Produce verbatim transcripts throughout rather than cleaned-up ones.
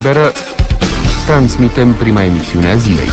Liberă, transmitem prima emisiune a zilei.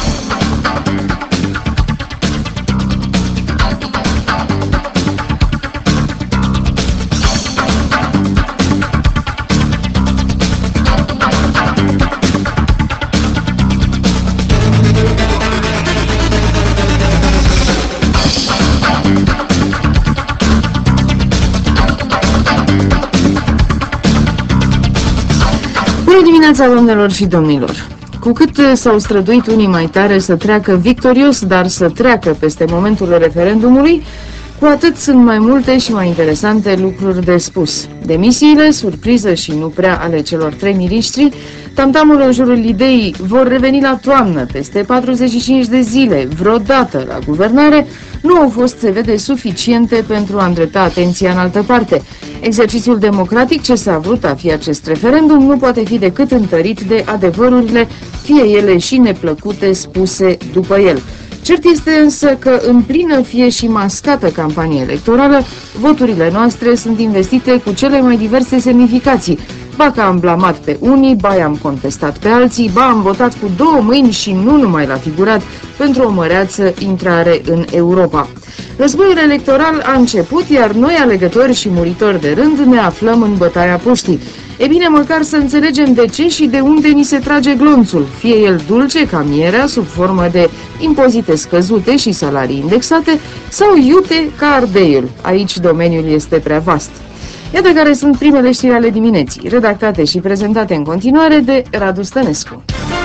Bună dimineața, doamnelor și domnilor! Cu cât s-au străduit unii mai tare să treacă victorios, dar să treacă peste momentul referendumului, cu atât sunt mai multe și mai interesante lucruri de spus. Demisiile, surpriză și nu prea ale celor trei miniștri, tamtamul în jurul ideii vor reveni la toamnă peste patruzeci și cinci de zile, vreodată la guvernare, nu au fost, se vede, suficiente pentru a îndrepta atenția în altă parte. Exercițiul democratic ce s-a vrut a fi acest referendum nu poate fi decât întărit de adevărurile, fie ele și neplăcute, spuse după el. Cert este însă că în plină, fie și mascată campanie electorală, voturile noastre sunt investite cu cele mai diverse semnificații. Ba că am blamat pe unii, ba i-am contestat pe alții, ba am votat cu două mâini și nu numai la figurat pentru o măreață intrare în Europa. Războiul electoral a început, iar noi, alegători și muritori de rând, ne aflăm în bătaia puștii. E bine măcar să înțelegem de ce și de unde ni se trage glonțul, fie el dulce ca mierea sub formă de impozite scăzute și salarii indexate, sau iute ca ardeiul. Aici domeniul este prea vast. Iată care sunt primele știri ale dimineții, redactate și prezentate în continuare de Radu Stănescu.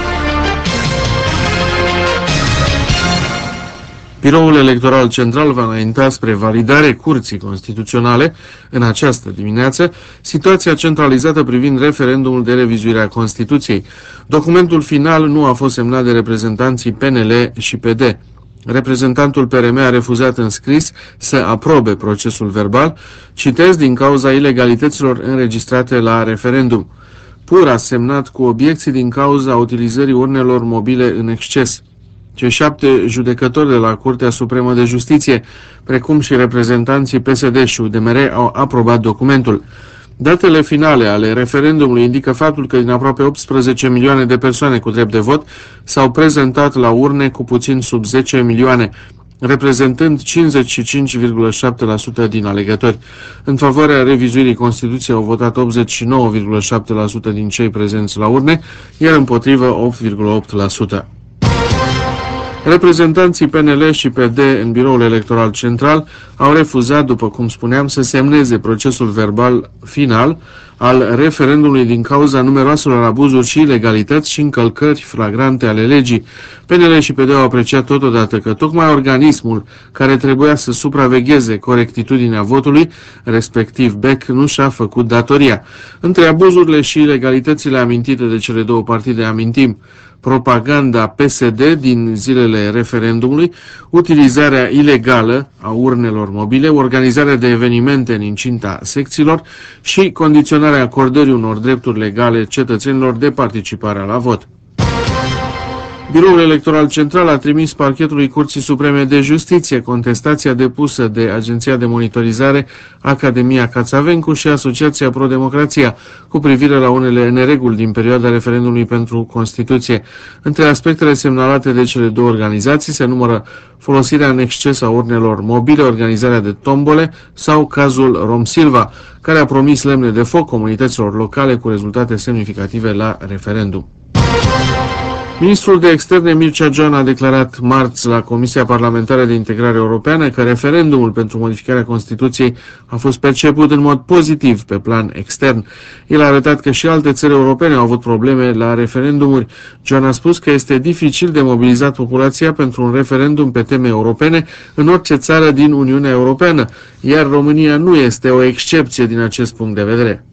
Biroul Electoral Central va înainta spre validare Curții Constituționale în această dimineață situația centralizată privind referendumul de revizuire a Constituției. Documentul final nu a fost semnat de reprezentanții P N L și P D. Reprezentantul P R M a refuzat în scris să aprobe procesul verbal, citez, din cauza ilegalităților înregistrate la referendum. P U R a semnat cu obiecții din cauza utilizării urnelor mobile în exces. Cei șapte judecători de la Curtea Supremă de Justiție, precum și reprezentanții P S D și U D M R, au aprobat documentul. Datele finale ale referendumului indică faptul că din aproape optsprezece milioane de persoane cu drept de vot s-au prezentat la urne cu puțin sub zece milioane, reprezentând cincizeci și cinci virgulă șapte la sută din alegători. În favoarea revizuirii Constituției au votat optzeci și nouă virgulă șapte la sută din cei prezenți la urne, iar împotrivă opt virgulă opt la sută. Reprezentanții P N L și P D în Biroul Electoral Central au refuzat, după cum spuneam, să semneze procesul verbal final al referendumului din cauza numeroaselor abuzuri și ilegalități și încălcări flagrante ale legii. P N L și P D au apreciat totodată că tocmai organismul care trebuia să supravegheze corectitudinea votului, respectiv B E C, nu și-a făcut datoria. Între abuzurile și ilegalitățile amintite de cele două partide amintim propaganda P S D din zilele referendumului, utilizarea ilegală a urnelor mobile, organizarea de evenimente în incinta secțiilor și condiționarea acordării unor drepturi legale cetățenilor de participare la vot. Biroul Electoral Central a trimis parchetului Curții Supreme de Justiție contestația depusă de Agenția de Monitorizare Academia Cațavencu și Asociația Pro-Democrația cu privire la unele nereguli din perioada referendumului pentru Constituție. Între aspectele semnalate de cele două organizații se numără folosirea în exces a urnelor mobile, organizarea de tombole sau cazul Rom Silva, care a promis lemne de foc comunităților locale cu rezultate semnificative la referendum. Ministrul de Externe Mircea Joana a declarat marți la Comisia Parlamentară de Integrare Europeană că referendumul pentru modificarea Constituției a fost perceput în mod pozitiv pe plan extern. El a arătat că și alte țări europene au avut probleme la referendumuri. Joana a spus că este dificil de mobilizat populația pentru un referendum pe teme europene în orice țară din Uniunea Europeană, iar România nu este o excepție din acest punct de vedere.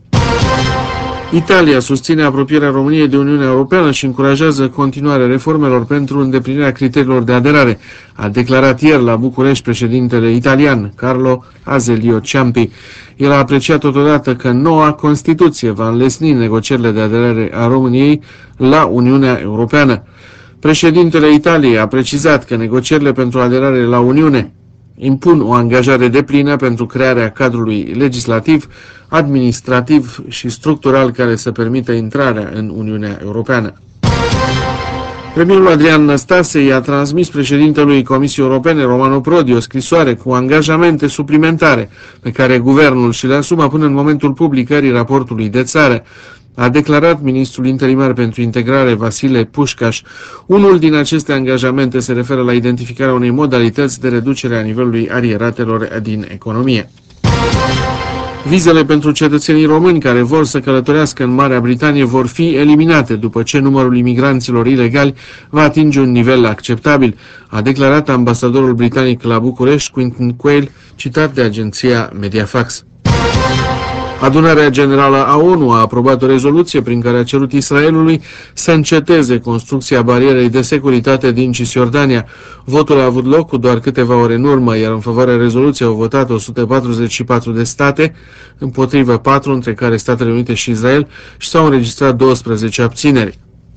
Italia susține apropierea României de Uniunea Europeană și încurajează continuarea reformelor pentru îndeplinirea criteriilor de aderare, a declarat ieri la București președintele italian, Carlo Azeglio Ciampi. El a apreciat totodată că noua Constituție va înlesni negocierile de aderare a României la Uniunea Europeană. Președintele Italiei a precizat că negocierile pentru aderare la Uniune impun o angajare deplină pentru crearea cadrului legislativ, administrativ și structural care să permită intrarea în Uniunea Europeană. Premierul Adrian Năstase i-a transmis președintelui Comisiei Europene, Romano Prodi, o scrisoare cu angajamente suplimentare pe care guvernul și le asumă până în momentul publicării raportului de țară. A declarat ministrul interimar pentru integrare Vasile Pușcaș. Unul din aceste angajamente se referă la identificarea unei modalități de reducere a nivelului arieratelor din economie. Vizele pentru cetățenii români care vor să călătorească în Marea Britanie vor fi eliminate după ce numărul imigranților ilegali va atinge un nivel acceptabil, a declarat ambasadorul britanic la București, Quentin Quayle, citat de agenția Mediafax. Adunarea Generală a ONU a aprobat o rezoluție prin care a cerut Israelului să înceteze construcția barierei de securitate din Cisjordania. Votul a avut loc cu doar câteva ore în urmă, iar în favoarea rezoluției au votat o sută patruzeci și patru de state, împotrivă patru, între care Statele Unite și Israel, și s-au înregistrat douăsprezece abțineri.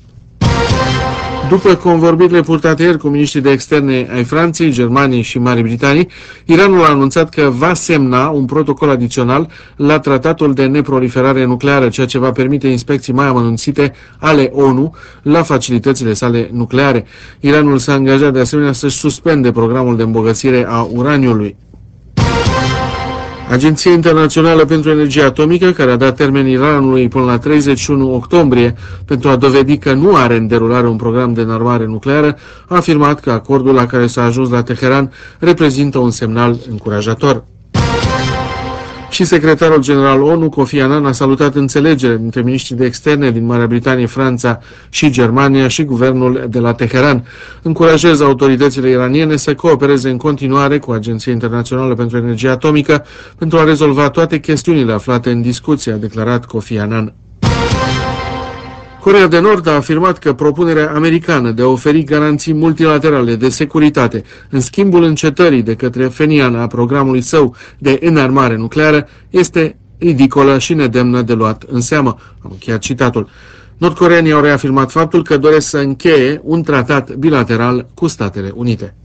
După convorbirile purtate ieri cu miniștrii de externe ai Franței, Germaniei și Marii Britanii, Iranul a anunțat că va semna un protocol adițional la tratatul de neproliferare nucleară, ceea ce va permite inspecții mai amănunțite ale ONU la facilitățile sale nucleare. Iranul s-a angajat de asemenea să-și suspende programul de îmbogățire a uraniului. Agenția Internațională pentru Energie Atomică, care a dat termen Iranului până la treizeci și unu octombrie pentru a dovedi că nu are în derulare un program de înarmare nucleară, a afirmat că acordul la care s-a ajuns la Teheran reprezintă un semnal încurajator. Și secretarul general ONU, Kofi Annan, a salutat înțelegerea dintre miniștrii de externe din Marea Britanie, Franța și Germania și guvernul de la Teheran. Încurajez autoritățile iraniene să coopereze în continuare cu Agenția Internațională pentru Energie Atomică pentru a rezolva toate chestiunile aflate în discuție, a declarat Kofi Annan. Coreea de Nord a afirmat că propunerea americană de a oferi garanții multilaterale de securitate în schimbul încetării de către Phenian a programului său de înarmare nucleară este ridicolă și nedemnă de luat în seamă. Am încheiat citatul. Nordcoreanii au reafirmat faptul că doresc să încheie un tratat bilateral cu Statele Unite.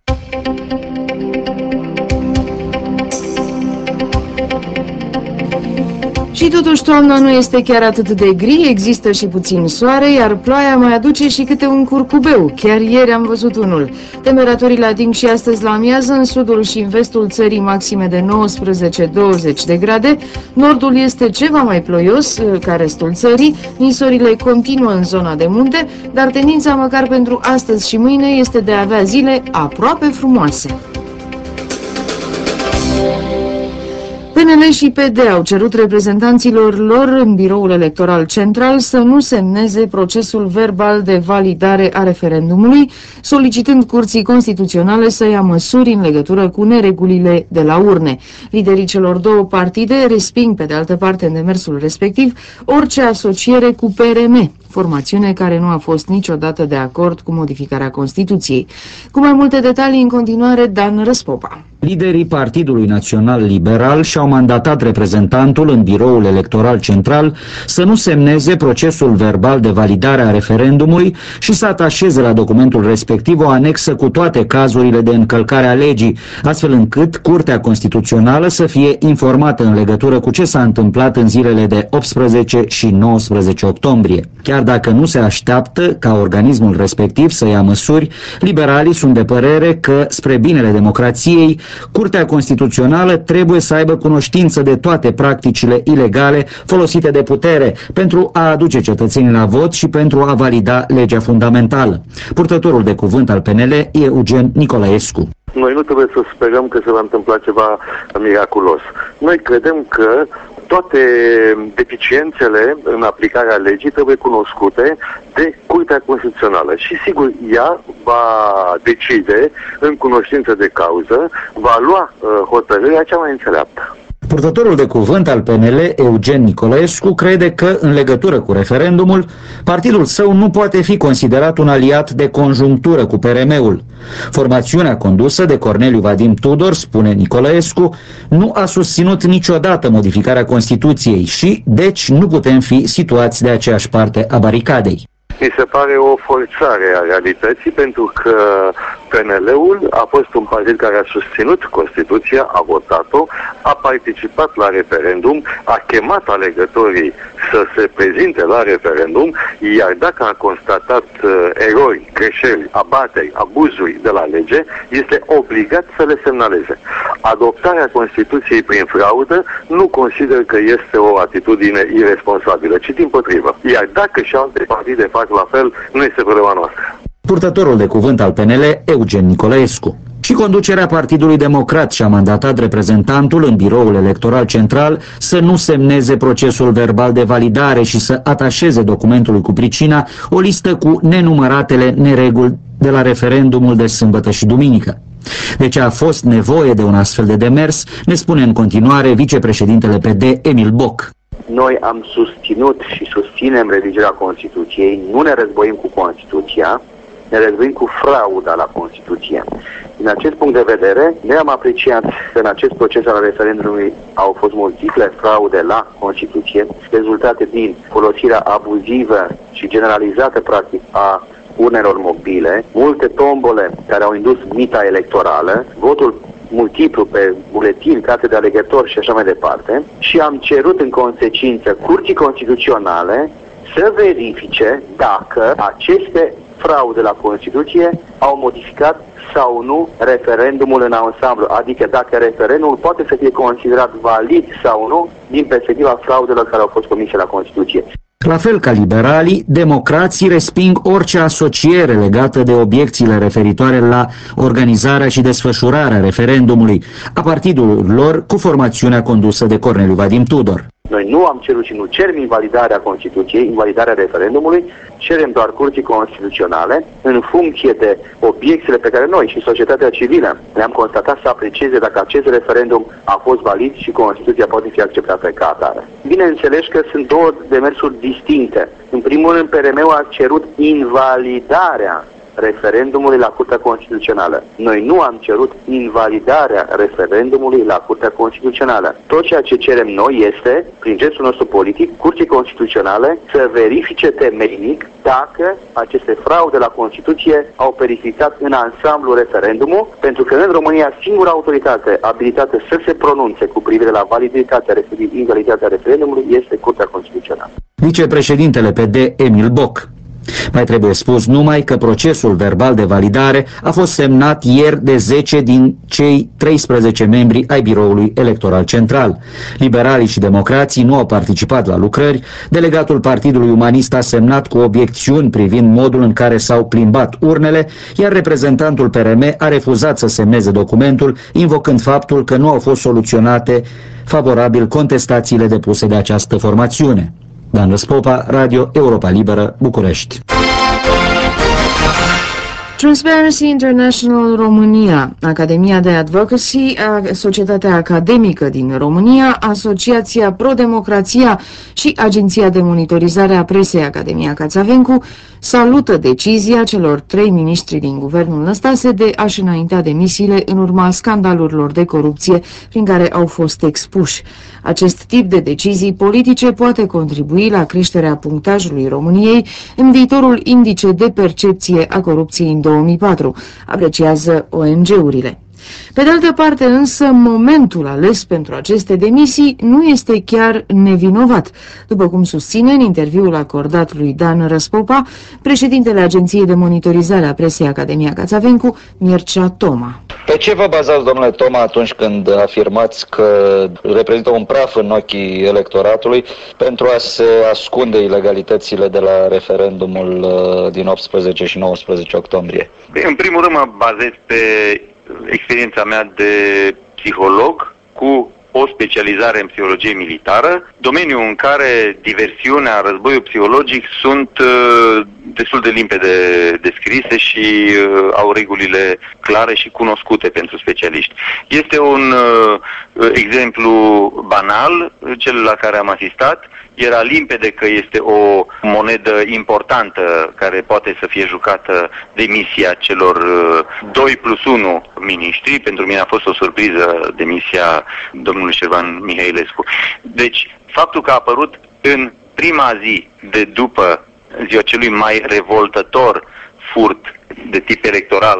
Și totuși toamna nu este chiar atât de gri, există și puțin soare, iar ploaia mai aduce și câte un curcubeu. Chiar ieri am văzut unul. Temperaturile ating și astăzi la amiază în sudul și în vestul țării maxime de nouăsprezece douăzeci de grade. Nordul este ceva mai ploios ca restul țării, ninsorile continuă în zona de munte, dar tendința măcar pentru astăzi și mâine este de a avea zile aproape frumoase. P N L și P D au cerut reprezentanților lor în biroul electoral central să nu semneze procesul verbal de validare a referendumului, solicitând Curții Constituționale să ia măsuri în legătură cu neregulile de la urne. Liderii celor două partide resping pe de altă parte în demersul respectiv orice asociere cu P R M, formațiune care nu a fost niciodată de acord cu modificarea Constituției. Cu mai multe detalii în continuare, Dan Răspopa. Liderii Partidului Național Liberal și-au mandatat reprezentantul în biroul electoral central să nu semneze procesul verbal de validare a referendumului și să atașeze la documentul respectiv o anexă cu toate cazurile de încălcare a legii, astfel încât Curtea Constituțională să fie informată în legătură cu ce s-a întâmplat în zilele de optsprezece și nouăsprezece octombrie. Chiar dacă nu se așteaptă ca organismul respectiv să ia măsuri, liberalii sunt de părere că, spre binele democrației, Curtea Constituțională trebuie să aibă cunoștință de toate practicile ilegale folosite de putere pentru a aduce cetățenii la vot și pentru a valida legea fundamentală. Purtătorul de cuvânt al P N L e Eugen Nicolaescu. Noi nu trebuie să sperăm că se va întâmpla ceva miraculos. Noi credem că toate deficiențele în aplicarea legii trebuie cunoscute de Curtea Constituțională și sigur ea va decide în cunoștință de cauză, va lua uh, hotărârea cea mai înțeleaptă. Purtătorul de cuvânt al P N L, Eugen Nicolaescu, crede că, în legătură cu referendumul, partidul său nu poate fi considerat un aliat de conjunctură cu P R M-ul. Formațiunea condusă de Corneliu Vadim Tudor, spune Nicolaescu, nu a susținut niciodată modificarea Constituției și, deci, nu putem fi situați de aceeași parte a baricadei. Mi se pare o forțare a realității, pentru că P P N L-ul a fost un partid care a susținut Constituția, a votat-o, a participat la referendum, a chemat alegătorii să se prezinte la referendum, iar dacă a constatat uh, erori, greșeli, abateri, abuzuri de la lege, este obligat să le semnaleze. Adoptarea Constituției prin fraudă nu consider că este o atitudine irresponsabilă, ci dimpotrivă. Iar dacă și alte partide fac la fel, nu este problema noastră. Purtătorul de cuvânt al P N L, Eugen Nicolaescu. Și conducerea Partidului Democrat și-a mandatat reprezentantul în biroul electoral central să nu semneze procesul verbal de validare și să atașeze documentului cu pricina o listă cu nenumăratele nereguli de la referendumul de sâmbătă și duminică. De ce a fost nevoie de un astfel de demers, ne spune în continuare vicepreședintele P D, Emil Boc. Noi am susținut și susținem revizuirea Constituției, nu ne războim cu Constituția, ne războim cu frauda la Constituție. Din acest punct de vedere, noi am apreciat că în acest proces al referendumului au fost multiple fraude la Constituție, rezultate din folosirea abuzivă și generalizată, practic, a urnelor mobile, multe tombole care au indus mita electorală, votul multiplu pe buletin, carte de alegători și așa mai departe, și am cerut în consecință Curții Constituționale să verifice dacă aceste fraude la Constituție au modificat sau nu referendumul în ansamblu, adică dacă referendumul poate să fie considerat valid sau nu din perspectiva fraudelor care au fost comise la Constituție. La fel ca liberalii, democrații resping orice asociere legată de obiecțiile referitoare la organizarea și desfășurarea referendumului a partidului lor cu formațiunea condusă de Corneliu Vadim Tudor. Noi nu am cerut și nu cerem invalidarea Constituției, invalidarea referendumului, cerem doar Curții Constituționale în funcție de obiecțiile pe care noi și societatea civilă le-am constatat să aprecieze dacă acest referendum a fost valid și Constituția poate fi acceptată ca atare. Bineînțeles că sunt două demersuri distincte. În primul rând, P R M-ul a cerut invalidarea referendumului la Curtea Constituțională. Noi nu am cerut invalidarea referendumului la Curtea Constituțională. Tot ceea ce cerem noi este, prin gestul nostru politic, Curții Constituționale să verifice temeinic dacă aceste fraude la Constituție au periclitat în ansamblu referendumul, pentru că în România singura autoritate abilitată să se pronunțe cu privire la validitatea, respectiv invaliditatea referendumului este Curtea Constituțională. Vicepreședintele P D, Emil Boc. Mai trebuie spus numai că procesul verbal de validare a fost semnat ieri de zece din cei treisprezece membri ai biroului electoral central. Liberalii și democrații nu au participat la lucrări, delegatul Partidului Umanist a semnat cu obiecțiuni privind modul în care s-au plimbat urnele, iar reprezentantul P R M a refuzat să semneze documentul, invocând faptul că nu au fost soluționate favorabil contestațiile depuse de această formațiune. Dan Răspopa, Radio Europa Liberă, București. Transparency International România, Academia de Advocacy, Societatea Academică din România, Asociația Pro-Democrația și Agenția de Monitorizare a Presei Academia Cațavencu salută decizia celor trei miniștri din guvernul Năstase de a-și înaintea demisiile în urma scandalurilor de corupție prin care au fost expuși. Acest tip de decizii politice poate contribui la creșterea punctajului României în viitorul indice de percepție a corupției în două mii patru, apreciază O N G-urile. Pe de altă parte însă, momentul ales pentru aceste demisii nu este chiar nevinovat, după cum susține în interviul acordat lui Dan Răspopa, președintele Agenției de Monitorizare a Presei Academia Cațavencu, Mircea Toma. Pe ce vă bazați, domnule Toma, atunci când afirmați că reprezintă un praf în ochii electoratului pentru a se ascunde ilegalitățile de la referendumul din optsprezece și nouăsprezece octombrie? În primul rând mă bazez pe experiența mea de psiholog cu o specializare în psihologie militară, domeniu în care diversiunea, războiul psihologic sunt uh, destul de limpede descrise și uh, au regulile clare și cunoscute pentru specialiști. Este un uh, exemplu banal, cel la care am asistat. Era limpede că este o monedă importantă care poate să fie jucată demisia celor doi plus unu miniștri. Pentru mine a fost o surpriză demisia domnului Șerban Mihailescu. Deci, faptul că a apărut în prima zi de după ziua celui mai revoltător furt de tip electoral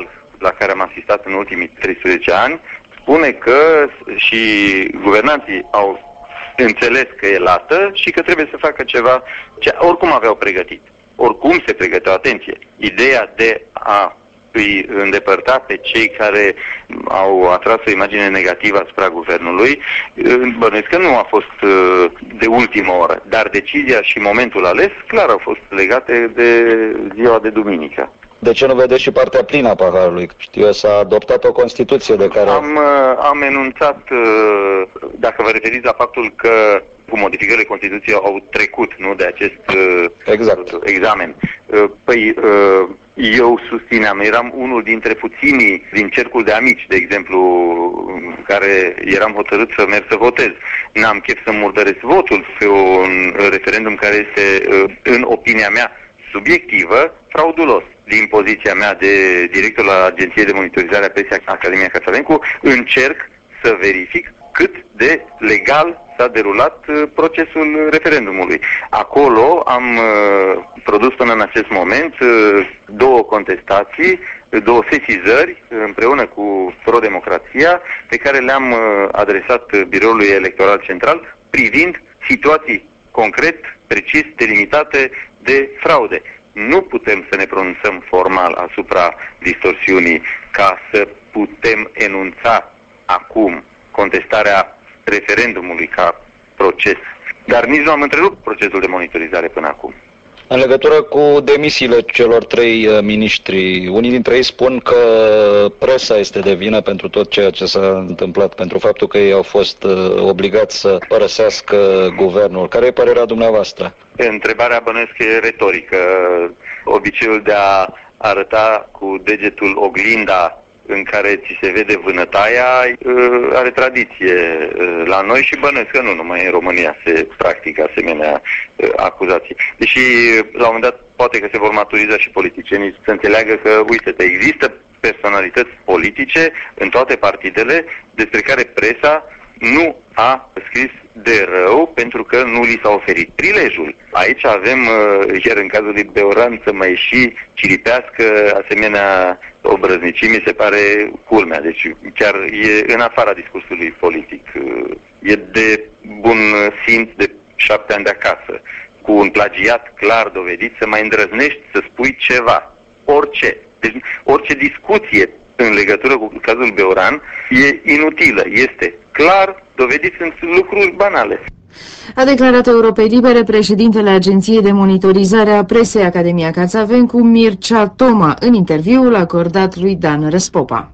la care am asistat în ultimii treisprezece ani spune că și guvernanții au înțeles că e lată și că trebuie să facă ceva ce oricum aveau pregătit. Oricum se pregăteau, atenție, ideea de a îi îndepărta pe cei care au atras o imagine negativă asupra guvernului, bănuiesc că nu a fost de ultimă oră, dar decizia și momentul ales clar au fost legate de ziua de duminică. De ce nu vedeți și partea plină a paharului? Știu, s-a adoptat o Constituție de care... Am, am enunțat, dacă vă referiți la faptul că cu modificările Constituției au trecut, nu, de acest exact. examen. Păi, eu susțineam, eram unul dintre puținii din cercul de amici, de exemplu, care eram hotărât să merg să votez. N-am chef să murdăresc votul pe un referendum care este, în opinia mea, subiectivă, fraudulos. Din poziția mea de director la Agenție de Monitorizare a Presei Academia Cațavencu, încerc să verific cât de legal s-a derulat procesul referendumului. Acolo am uh, produs până în acest moment uh, două contestații, două sesizări împreună cu Pro-Democrația, pe care le-am uh, adresat Biroului Electoral Central privind situații concret, precis, delimitate de fraude. Nu putem să ne pronunțăm formal asupra distorsiunii ca să putem enunța acum contestarea referendumului ca proces. Dar nici nu am întrerupt procesul de monitorizare până acum. În legătură cu demisiile celor trei uh, miniștri, unii dintre ei spun că presa este de vină pentru tot ceea ce s-a întâmplat, pentru faptul că ei au fost uh, obligați să părăsească guvernul. Care e părerea dumneavoastră? Întrebarea bănuiesc că e retorică. Obiceiul de a arăta cu degetul oglinda în care ți se vede vânătaia are tradiție la noi și bănuiesc că nu numai în România se practică asemenea acuzații. Deși la un moment dat poate că se vor maturiza și politicienii să înțeleagă că, uite, există personalități politice în toate partidele despre care presa nu a scris de rău pentru că nu li s-a oferit prilejul. Aici avem, iar în cazul lui Beoran, să mai și ciripească asemenea obrăznicii, mi se pare culmea. Deci chiar e în afara discursului politic. E de bun simț de șapte ani de acasă. Cu un plagiat clar dovedit să mai îndrăznești să spui ceva. Orice. Deci orice discuție în legătură cu cazul Beoran e inutilă. Este clar dovedit, sunt lucruri banale. A declarat Europei Libere președintele Agenției de Monitorizare a Presei Academia Cațavencu, Mircea Toma, în interviul acordat lui Dan Răspopa.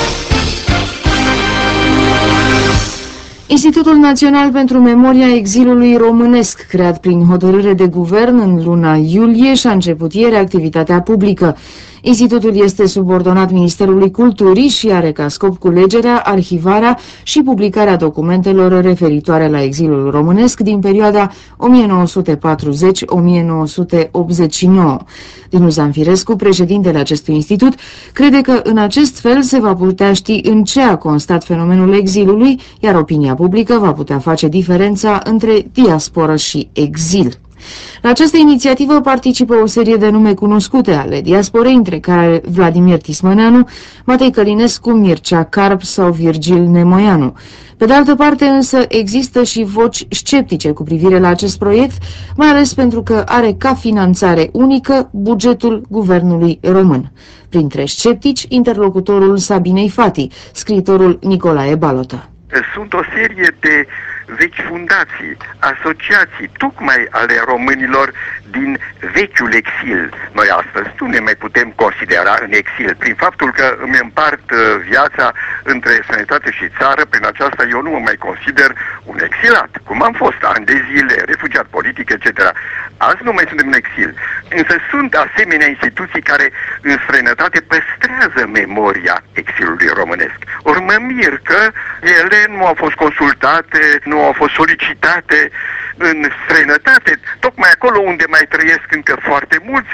Institutul Național pentru Memoria Exilului Românesc, creat prin hotărâre de guvern în luna iulie, și-a început ieri activitatea publică. Institutul este subordonat Ministerului Culturii și are ca scop culegerea, arhivarea și publicarea documentelor referitoare la exilul românesc din perioada o mie nouă sute patruzeci - o mie nouă sute optzeci și nouă. Dinu Zanfirescu, președintele acestui institut, crede că în acest fel se va putea ști în ce a constat fenomenul exilului, iar opinia publică va putea face diferența între diasporă și exil. La această inițiativă participă o serie de nume cunoscute ale diasporei, între care Vladimir Tismăneanu, Matei Călinescu, Mircea Carp sau Virgil Nemoianu. Pe de altă parte însă există și voci sceptice cu privire la acest proiect, mai ales pentru că are ca finanțare unică bugetul guvernului român. Printre sceptici, interlocutorul Sabinei Fati, scriitorul Nicolae Balotă. Sunt o serie de vechi fundații, asociații, tocmai ale românilor din vechiul exil. Noi astăzi nu ne mai putem considera în exil. Prin faptul că îmi împart viața între sănătate și țară, prin aceasta eu nu mă mai consider un exilat, cum am fost ani de zile, refugiat politic, et cetera. Azi nu mai suntem în exil. Însă sunt asemenea instituții care în străinătate păstrează memoria exilului românesc. Ori mă mir că ele nu au fost consultate, nu au fost solicitate în străinătate, tocmai acolo unde mai trăiesc încă foarte mulți, în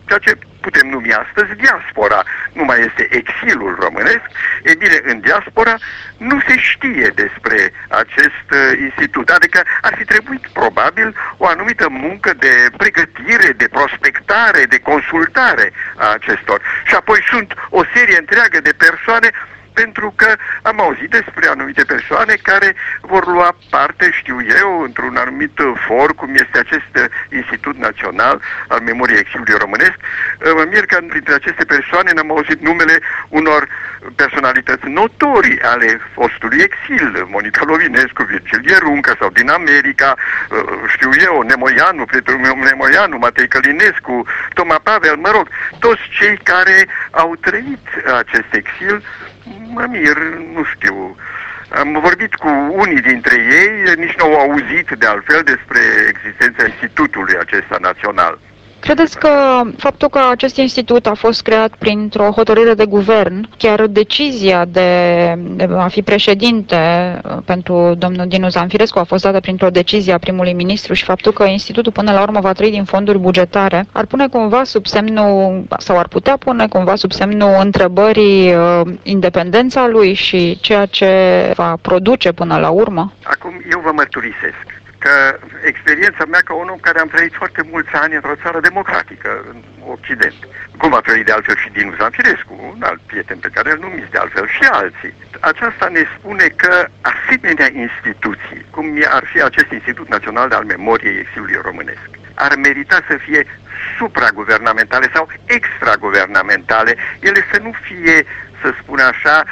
ceea ce putem numi astăzi diaspora. Nu mai este exilul românesc. E bine, în diaspora nu se știe despre acest uh, institut. Adică ar fi trebuit probabil o anumită muncă de pregătire, de prospectare, de consultare a acestor. Și apoi sunt o serie întreagă de persoane, pentru că am auzit despre anumite persoane care vor lua parte, știu eu, într-un anumit for, cum este acest Institut Național al Memoriei Exilului Românesc. Mă mir că printre aceste persoane n-am auzit numele unor personalități notorii ale fostului exil, Monica Lovinescu, Virgilie Runcă sau din America, știu eu, Nemoianu, prietenul Nemoianu, Matei Călinescu, Toma Pavel, mă rog, toți cei care au trăit acest exil. Mă mir, nu știu, am vorbit cu unii dintre ei, nici nu au auzit de altfel despre existența institutului acesta național. Credeți că faptul că acest institut a fost creat printr-o hotărâre de guvern, chiar decizia de, de a fi președinte pentru domnul Dinu Zamfirescu a fost dată printr-o decizie a primului ministru și faptul că institutul până la urmă va trăi din fonduri bugetare, ar pune cumva sub semnul, sau ar putea pune cumva sub semnul întrebării uh, independența lui și ceea ce va produce până la urmă? Acum eu vă mărturisesc că experiența mea ca un om care am trăit foarte mulți ani într-o țară democratică, în Occident, cum a trăit de altfel și Dinu Zamfirescu, un alt prieten pe care îl numiți de altfel și alții, aceasta ne spune că asemenea instituții, cum ar fi acest Institut Național al Memoriei Exilului Românesc, ar merita să fie supraguvernamentale sau extraguvernamentale, ele să nu fie, să spun așa,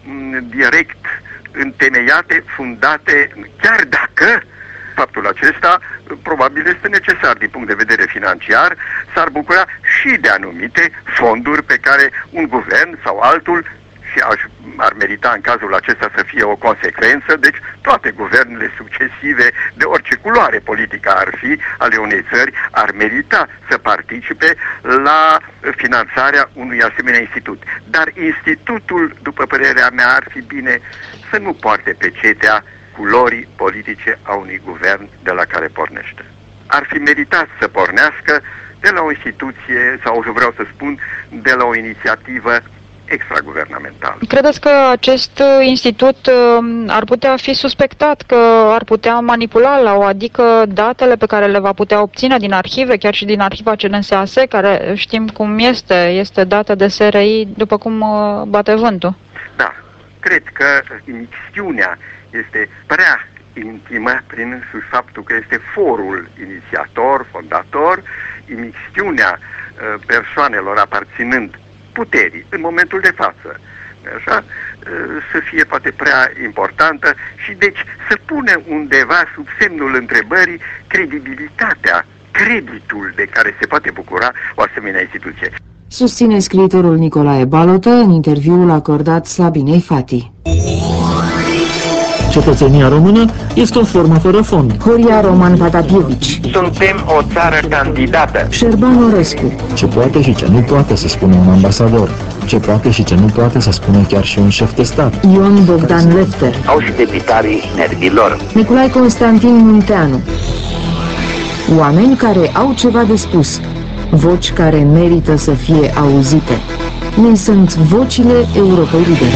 direct întemeiate, fundate, chiar dacă faptul acesta probabil este necesar din punct de vedere financiar, s-ar bucura și de anumite fonduri pe care un guvern sau altul, și aș, ar merita în cazul acesta să fie o consecvență, deci toate guvernele succesive de orice culoare politică ar fi ale unei țări ar merita să participe la finanțarea unui asemenea institut. Dar institutul, după părerea mea, ar fi bine să nu poarte pecetea culorii politice a unui guvern de la care pornește. Ar fi meritat să pornească de la o instituție, sau vreau să spun, de la o inițiativă extraguvernamentală. Credeți că acest institut ar putea fi suspectat că ar putea manipula la o, adică datele pe care le va putea obține din arhive, chiar și din arhiva C N S A S, care știm cum este, este dată de S R I după cum bate vântul? Da, cred că imixtiunea este prea intimă prin însuși faptul că este forul inițiator, fondator, imixtiunea uh, persoanelor aparținând puterii în momentul de față, așa, uh, să fie poate prea importantă și deci să pune undeva sub semnul întrebării credibilitatea, creditul de care se poate bucura o asemenea instituție. Susține scriitorul Nicolae Balotă în interviul acordat Sabinei Fati. Cetățenia română este o formă fără fond. Horia Roman Patapievici. Suntem o țară candidată. Șerban Orescu. Ce poate și ce nu poate să spună un ambasador. Ce poate și ce nu poate să spună chiar și un șef de stat. Ion Bogdan Lefter. Au și debitarii nervilor. Nicolae Constantin Munteanu. Oameni care au ceva de spus. Voci care merită să fie auzite. Ei sunt vocile Europei Libere.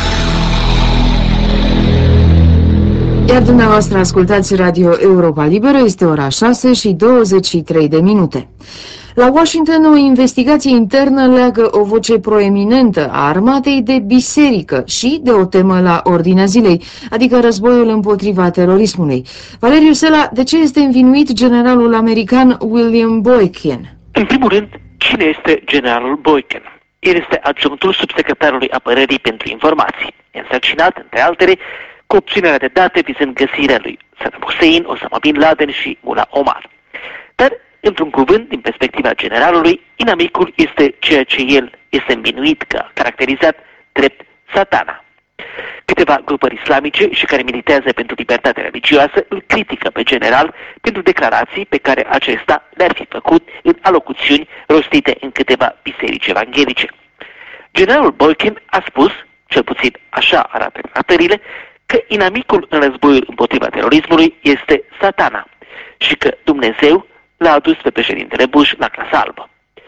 Iar dumneavoastră ascultați Radio Europa Liberă, este ora șase și douăzeci și trei de minute. La Washington, o investigație internă leagă o voce proeminentă a armatei de biserică și de o temă la ordinea zilei, adică războiul împotriva terorismului. Valeriu Sela, de ce este învinuit generalul american William Boykin? În primul rând, cine este generalul Boykin? El este adjunctul subsecretarului apărării pentru informații, însărcinat, între altele, cu obținerea de date vizând găsirea lui Saddam Hussein, Osama Bin Laden și Mullah Omar. Dar, într-un cuvânt, din perspectiva generalului, inamicul este ceea ce el este învinuit că a caracterizat drept satana. Câteva grupări islamice și care militează pentru libertatea religioasă îl critică pe general pentru declarații pe care acesta le-ar fi făcut în alocuțiuni rostite în câteva biserici evanghelice. Generalul Boykin a spus, cel puțin așa arată relatările, că inamicul în războiul împotriva terorismului este satana și că Dumnezeu l-a adus pe președintele Bush la Casa Albă.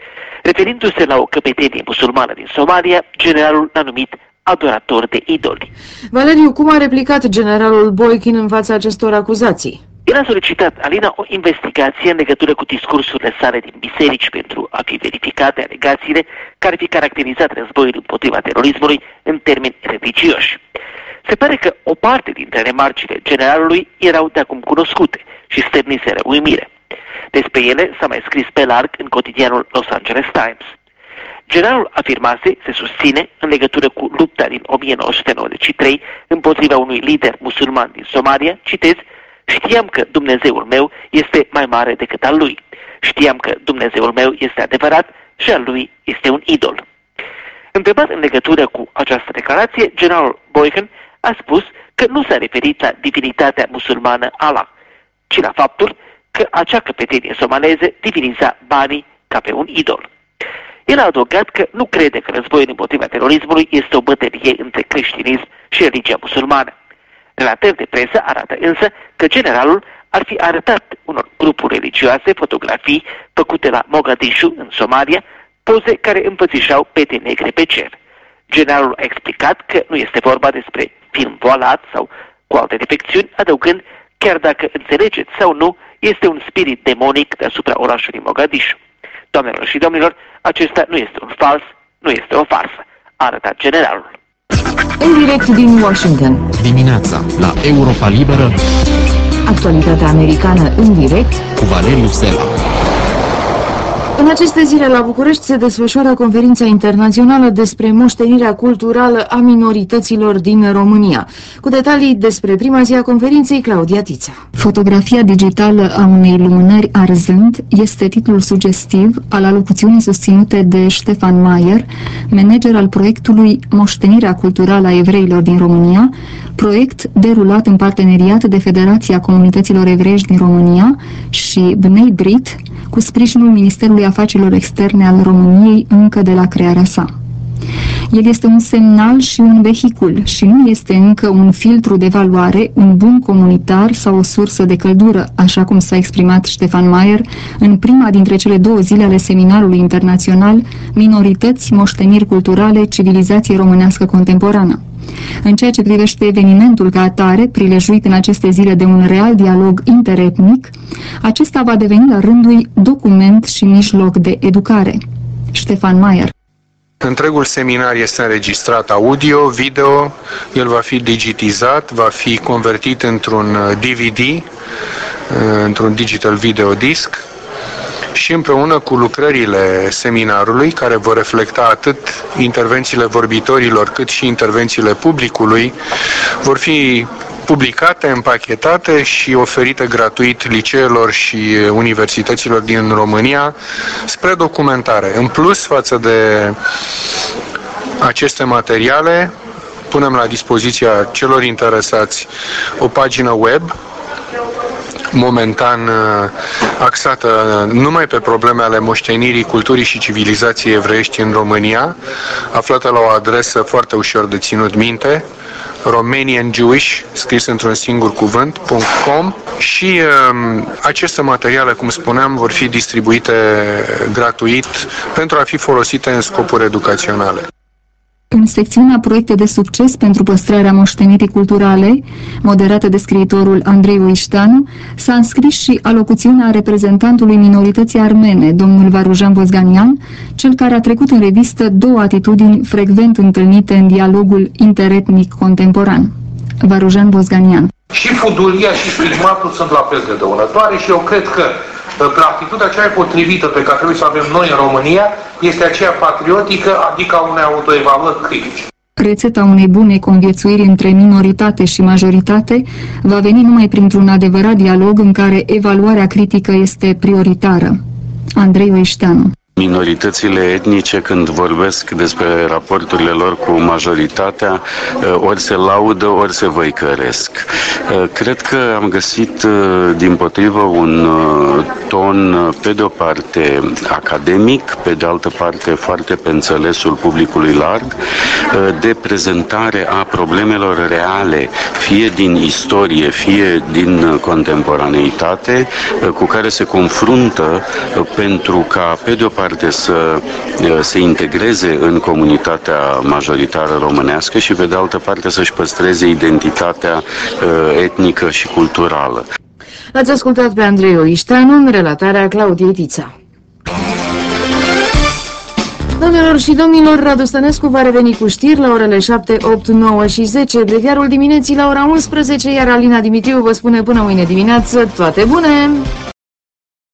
Referindu-se la o căpetenie musulmană din Somalia, generalul l-a numit adorator de idoli. Valeriu, cum a replicat generalul Boykin în fața acestor acuzații? El a solicitat, Alina, o investigație în legătură cu discursurile sale din biserici pentru a fi verificate alegațiile care ar fi caracterizat războiul împotriva terorismului în termeni religioși. Se pare că o parte dintre remarcile generalului erau de acum cunoscute și stârniseră uimire. Despre ele s-a mai scris pe larg în cotidianul Los Angeles Times. Generalul afirmase, se susține, în legătură cu lupta din o mie nouă sute nouăzeci și trei împotriva unui lider musulman din Somalia, citez, știam că Dumnezeul meu este mai mare decât al lui. Știam că Dumnezeul meu este adevărat și al lui este un idol. Întrebat în legătură cu această declarație, generalul Boykin a spus că nu s-a referit la divinitatea musulmană Allah, ci la faptul că acea căpetenie somaleză diviniza banii ca pe un idol. El a adăugat că nu crede că războiul împotriva terorismului este o bătălie între creștinism și religia musulmană. Relatări de presă arată însă că generalul ar fi arătat unor grupuri religioase fotografii făcute la Mogadishu, în Somalia, poze care înfățișau pete negre pe cer. Generalul a explicat că nu este vorba despre film voalat sau cu alte defecțiuni, adăugând, chiar dacă înțelegeți sau nu, este un spirit demonic deasupra orașului Mogadishu. Doamnelor și domnilor, acesta nu este un fals, nu este o farsă, a arătat generalul. În direct din Washington. Dimineața, la Europa Liberă, Actualitatea americană în direct cu Valeriu Sela. În aceste zile la București se desfășoară conferința internațională despre moștenirea culturală a minorităților din România. Cu detalii despre prima zi a conferinței, Claudia Tița. Fotografia digitală a unei lumânări arzând este titlul sugestiv al alocuțiunii susținute de Ștefan Mayer, manager al proiectului Moștenirea culturală a evreilor din România, proiect derulat în parteneriat de Federația Comunităților Evreiești din România și Bnei Brit, cu sprijinul Ministerului Afacerilor Externe al României încă de la crearea sa. El este un semnal și un vehicul și nu este încă un filtru de valoare, un bun comunitar sau o sursă de căldură, așa cum s-a exprimat Ștefan Mayer în prima dintre cele două zile ale seminarului internațional Minorități, moșteniri culturale, civilizație românească contemporană. În ceea ce privește evenimentul ca atare, prilejuit în aceste zile de un real dialog interetnic, acesta va deveni la rândul document și mijloc de educare. Ștefan Mayer. Întregul seminar este înregistrat audio, video, el va fi digitizat, va fi convertit într-un D V D, într-un digital video disc, și împreună cu lucrările seminarului, care vor reflecta atât intervențiile vorbitorilor cât și intervențiile publicului, vor fi publicate, împachetate și oferite gratuit liceelor și universităților din România spre documentare. În plus, față de aceste materiale, punem la dispoziția celor interesați o pagină web momentan axată numai pe probleme ale moștenirii culturii și civilizației evreiești în România, aflată la o adresă foarte ușor de ținut minte, Romanian Jewish, scris într-un singur cuvânt, .com, și um, aceste materiale, cum spuneam, vor fi distribuite gratuit pentru a fi folosite în scopuri educaționale. În secțiunea Proiecte de succes pentru păstrarea moștenirii culturale, moderată de scriitorul Andrei Oișteanu, s-a înscris și alocuțiunea reprezentantului minorității armene, domnul Varujan Bozganian, cel care a trecut în revistă două atitudini frecvent întâlnite în dialogul interetnic contemporan. Varujan Bozganian. Și fudulia și stigmatul sunt la fel de dăunătoare și eu cred că atitudinea cea mai potrivită pe care trebuie să avem noi în România este aceea patriotică, adică a unei autoevaluări critice. Rețeta unei bune conviețuiri între minoritate și majoritate va veni numai printr-un adevărat dialog în care evaluarea critică este prioritară. Andrei Oișteanu. Minoritățile etnice, când vorbesc despre raporturile lor cu majoritatea, ori se laudă, ori se văicăresc. Cred că am găsit, dimpotrivă, un ton, pe de o parte, academic, pe de altă parte, foarte pe înțelesul publicului larg, de prezentare a problemelor reale, fie din istorie, fie din contemporaneitate, cu care se confruntă pentru ca, pe de o parte, parte să se integreze în comunitatea majoritară românească și pe de altă parte să-și păstreze identitatea etnică și culturală. Ați ascultat pe Andrei Oișteanu în relatarea Claudiei Tița. Doamnelor și domnilor, Radu Stănescu va reveni cu știri la orele șapte, opt, nouă și zece, Breviarul dimineții la ora unsprezece, iar Alina Dimitriu vă spune până mâine dimineață toate bune!